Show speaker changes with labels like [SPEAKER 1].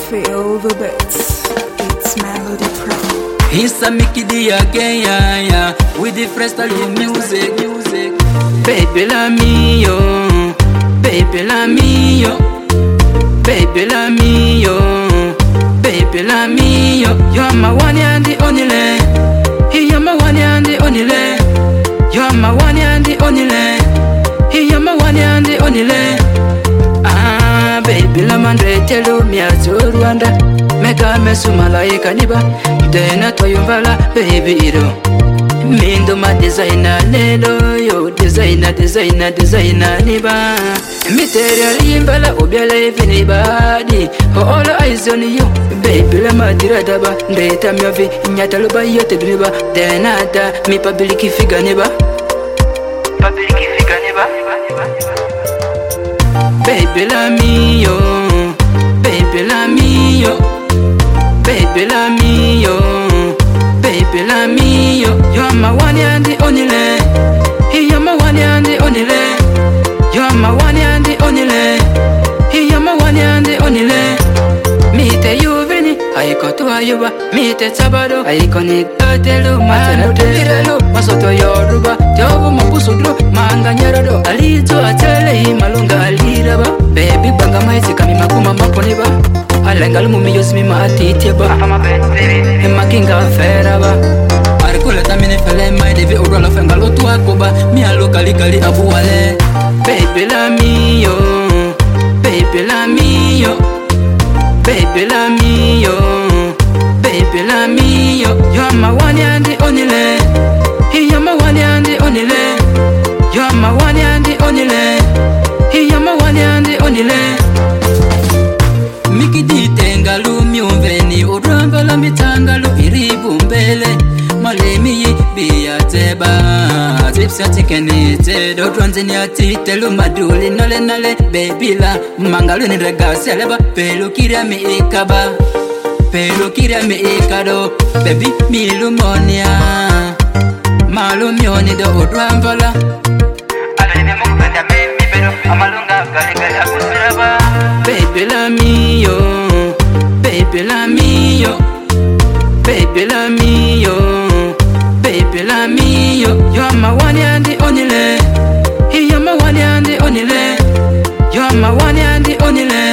[SPEAKER 1] Feel the beats, it's Melody Pro.
[SPEAKER 2] It's a Mickey D again, yeah, yeah. With the freestyle music. Baby la mio, baby la mio, baby la mio, baby la mio. You're my one and the only. You're my one and the only. You're my one and the only. You're my one and the only. Ah, baby la mandre telu miazo Rwanda. Mega mesu malaika niba. Dena toyumvala baby ido. Mindo ma designer lelo yo designer niba. Material imbala obiala evini badi. All eyes on you, baby la madira daba. Ndeta miavi nyata luba yote duniba. Denada mi pabiliki figa niba. Baby la mio, baby la mio, baby la mio, baby la mio. You're my one and the only. You're my one and the only. You're my one and the only. You're my one and the only. Meet you vini, I got to Ayuba. Meet Sabado, I connect Telu, Matano Telo, Masoto Yoruba, Tobo Mapusudro, Manga Nyarado, Alito Atele, Malunga Aliraba, baby Banga Maisi Kamimakuma Maponiba, Alangal Mumi Yosmi Mati Tiba, Makinga Feraba, Arcula Tamine Fele, my Devi Urala Fangalo to Akoba, Mia locally Abuale, baby la mio, baby la mio. Baby la mio, baby la mio. You're my one and the only. You're my one and the only. You're my one and the only. You're my one and the only. Miki di tengalu miumveni uramba la mitangalu iribu mbele malemi biya teba tipsa tikeni tedo twanzini atitelu maduli nale baby la mangalu ni regasi aleba pelu kiria mi ikaba pelu kiria mi ikado baby milumonia malumioni do urambala alene mukupenda mimi pero amalunga gale akusiraba. Baby la mio, baby la mio, baby la mio, baby la mio. You're my one and the only. You're my one and the only. You're my one and the only.